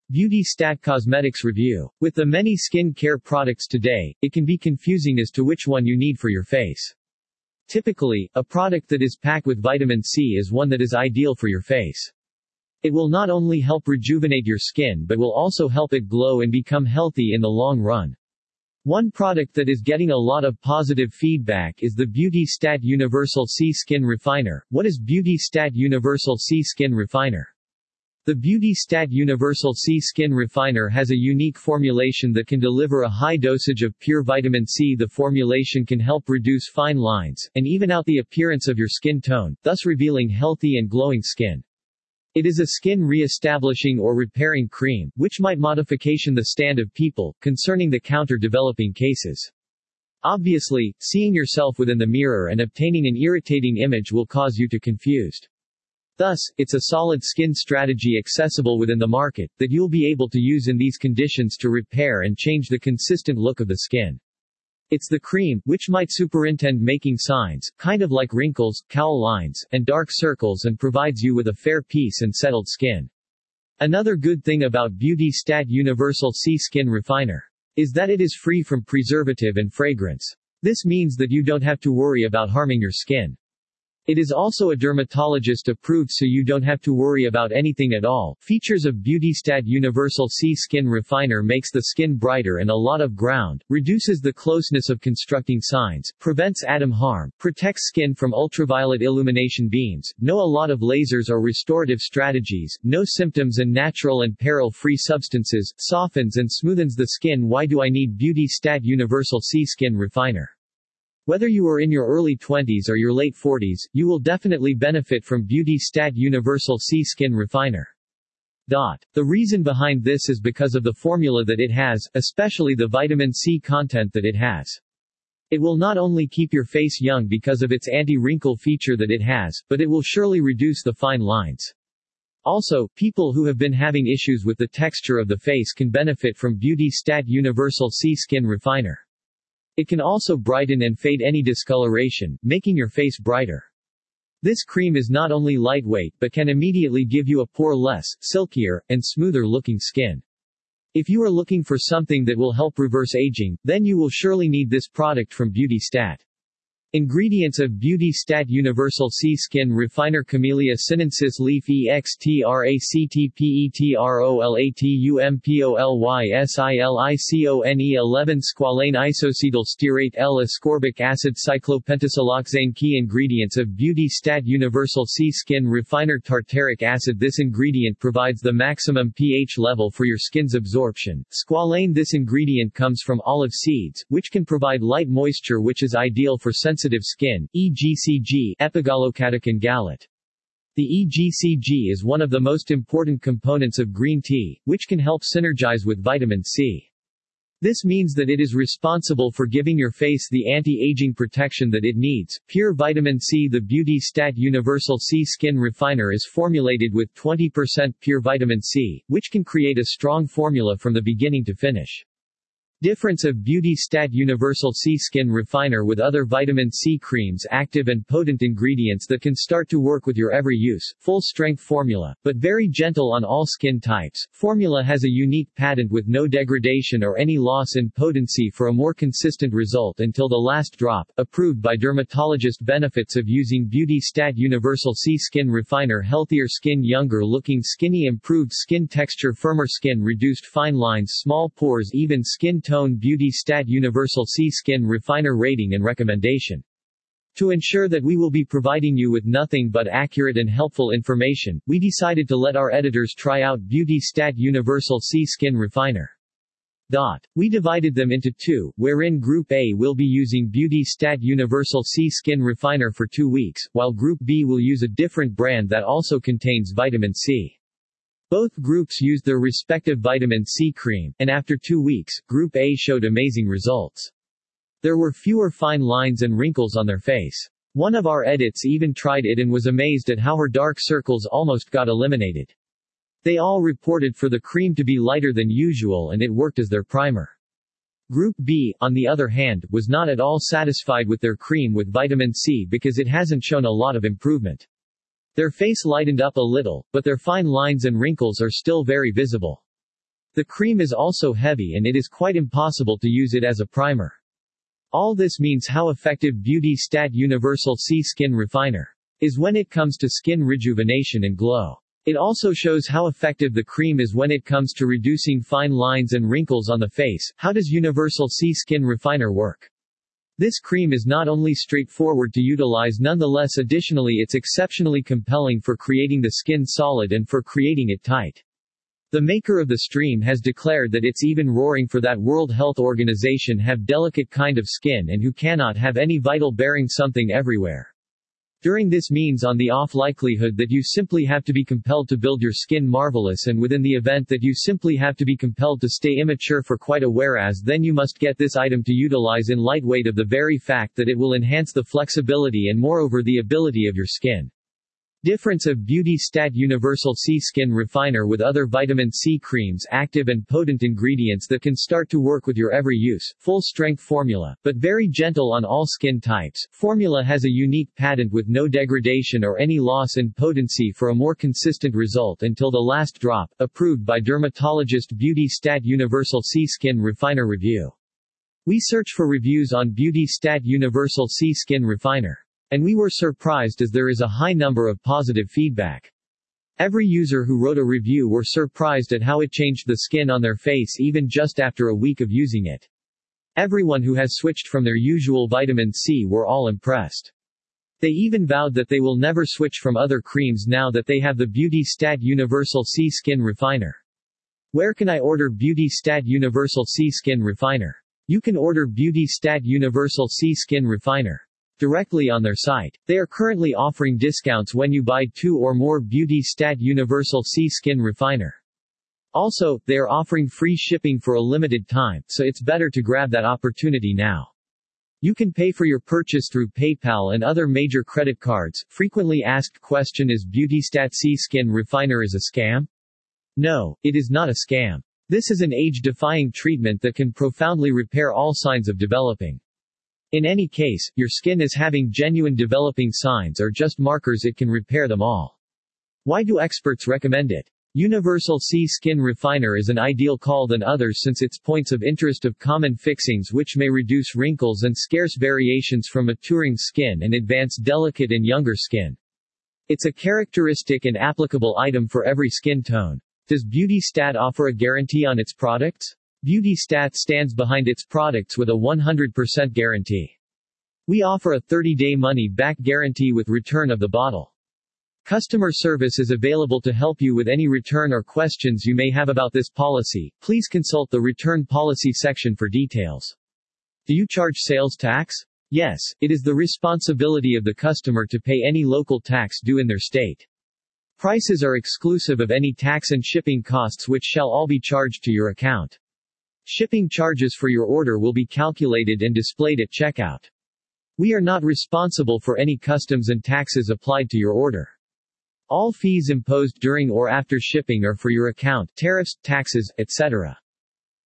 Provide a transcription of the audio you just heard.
Beauty Stat Cosmetics Review. With the many skin care products today, it can be confusing as to which one you need for your face. Typically, a product that is packed with vitamin C is one that is ideal for your face. It will not only help rejuvenate your skin but will also help it glow and become healthy in the long run. One product that is getting a lot of positive feedback is the Beauty Stat Universal C Skin Refiner. What is Beauty Stat Universal C Skin Refiner? The Beauty Stat Universal C Skin Refiner has a unique formulation that can deliver a high dosage of pure vitamin C. The formulation can help reduce fine lines, and even out the appearance of your skin tone, thus revealing healthy and glowing skin. It is a skin re-establishing or repairing cream, which might modification the stand of people, concerning the counter-developing cases. Obviously, seeing yourself within the mirror and obtaining an irritating image will cause you to confused. Thus, it's a solid skin strategy accessible within the market, that you'll be able to use in these conditions to repair and change the consistent look of the skin. It's the cream, which might superintend making signs, kind of like wrinkles, cowl lines, and dark circles and provides you with a fair piece and settled skin. Another good thing about Beauty Stat Universal C Skin Refiner is that it is free from preservative and fragrance. This means that you don't have to worry about harming your skin. It is also a dermatologist approved, so you don't have to worry about anything at all. Features of Beauty Stat Universal C Skin Refiner: makes the skin brighter and a lot of ground, reduces the closeness of constructing signs, prevents atom harm, protects skin from ultraviolet illumination beams, no a lot of lasers or restorative strategies, no symptoms and natural and peril-free substances, softens and smoothens the skin. Why do I need Beauty Stat Universal C Skin Refiner? Whether you are in your early 20s or your late 40s, you will definitely benefit from Beauty Stat Universal C Skin Refiner. The reason behind this is because of the formula that it has, especially the vitamin C content that it has. It will not only keep your face young because of its anti-wrinkle feature that it has, but it will surely reduce the fine lines. Also, people who have been having issues with the texture of the face can benefit from Beauty Stat Universal C Skin Refiner. It can also brighten and fade any discoloration, making your face brighter. This cream is not only lightweight but can immediately give you a pore-less, silkier, and smoother-looking skin. If you are looking for something that will help reverse aging, then you will surely need this product from Beauty Stat. Ingredients of Beauty Stat Universal C Skin Refiner: Camellia sinensis leaf extractpetroleumpolysilicone 11 squalane isocetyl stearate L-ascorbic acid cyclopentasiloxane. Key ingredients of Beauty Stat Universal C Skin Refiner: tartaric acid. This ingredient provides the maximum pH level for your skin's absorption. Squalane: this ingredient comes from olive seeds, which can provide light moisture which is ideal for sensitive skin, EGCG, Epigallocatechin gallate. The EGCG is one of the most important components of green tea, which can help synergize with vitamin C. This means that it is responsible for giving your face the anti-aging protection that it needs. Pure vitamin C. The Beauty Stat Universal C Skin Refiner is formulated with 20% pure vitamin C, which can create a strong formula from the beginning to finish. Difference of Beauty Stat Universal C Skin Refiner with other vitamin C creams: active and potent ingredients that can start to work with your every use, full-strength formula, but very gentle on all skin types. Formula has a unique patent with no degradation or any loss in potency for a more consistent result until the last drop, approved by dermatologist. Benefits of using Beauty Stat Universal C Skin Refiner: healthier skin, younger looking skinny, improved skin texture, firmer skin, reduced fine lines, small pores, even skin tone. Beauty Stat Universal C Skin Refiner rating and recommendation. To ensure that we will be providing you with nothing but accurate and helpful information, we decided to let our editors try out Beauty Stat Universal C Skin Refiner. We divided them into two, wherein Group A will be using Beauty Stat Universal C Skin Refiner for 2 weeks, while Group B will use a different brand that also contains vitamin C. Both groups used their respective vitamin C cream, and after 2 weeks, Group A showed amazing results. There were fewer fine lines and wrinkles on their face. One of our edits even tried it and was amazed at how her dark circles almost got eliminated. They all reported for the cream to be lighter than usual and it worked as their primer. Group B, on the other hand, was not at all satisfied with their cream with vitamin C because it hasn't shown a lot of improvement. Their face lightened up a little, but their fine lines and wrinkles are still very visible. The cream is also heavy and it is quite impossible to use it as a primer. All this means how effective Beauty Stat Universal C Skin Refiner is when it comes to skin rejuvenation and glow. It also shows how effective the cream is when it comes to reducing fine lines and wrinkles on the face. How does Universal C Skin Refiner work? This cream is not only straightforward to utilize, nonetheless additionally it's exceptionally compelling for creating the skin solid and for creating it tight. The maker of the stream has declared that it's even roaring for that World Health Organization have delicate kind of skin and who cannot have any vital bearing something everywhere. During this means on the off likelihood that you simply have to be compelled to build your skin marvelous, and within the event that you simply have to be compelled to stay immature for quite a whereas, then you must get this item to utilize in lightweight of the very fact that it will enhance the flexibility and moreover the ability of your skin. Difference of Beauty Stat Universal C Skin Refiner with other vitamin C creams. Active and potent ingredients that can start to work with your every use. Full strength formula, but very gentle on all skin types. Formula has a unique patent with no degradation or any loss in potency for a more consistent result until the last drop. Approved by dermatologist. Beauty Stat Universal C Skin Refiner review. We search for reviews on Beauty Stat Universal C Skin Refiner. And we were surprised as there is a high number of positive feedback. Every user who wrote a review were surprised at how it changed the skin on their face even just after a week of using it. Everyone who has switched from their usual vitamin C were all impressed. They even vowed that they will never switch from other creams now that they have the Beauty Stat Universal C Skin Refiner. Where can I order Beauty Stat Universal C Skin Refiner? You can order Beauty Stat Universal C Skin Refiner directly on their site. They are currently offering discounts when you buy 2 or more Beauty Stat Universal C Skin Refiner. Also, they are offering free shipping for a limited time, so it's better to grab that opportunity now. You can pay for your purchase through PayPal and other major credit cards. Frequently asked question: is Beauty Stat C Skin Refiner is a scam? No, it is not a scam. This is an age-defying treatment that can profoundly repair all signs of developing. In any case, your skin is having genuine developing signs or just markers, it can repair them all. Why do experts recommend it? Universal C Skin Refiner is an ideal call than others since its points of interest of common fixings which may reduce wrinkles and scarce variations from maturing skin and advance delicate and younger skin. It's a characteristic and applicable item for every skin tone. Does Beauty Stat offer a guarantee on its products? Beauty Stat stands behind its products with a 100% guarantee. We offer a 30-day money-back guarantee with return of the bottle. Customer service is available to help you with any return or questions you may have about this policy. Please consult the return policy section for details. Do you charge sales tax? Yes, it is the responsibility of the customer to pay any local tax due in their state. Prices are exclusive of any tax and shipping costs which shall all be charged to your account. Shipping charges for your order will be calculated and displayed at checkout. We are not responsible for any customs and taxes applied to your order. All fees imposed during or after shipping are for your account, tariffs, taxes, etc.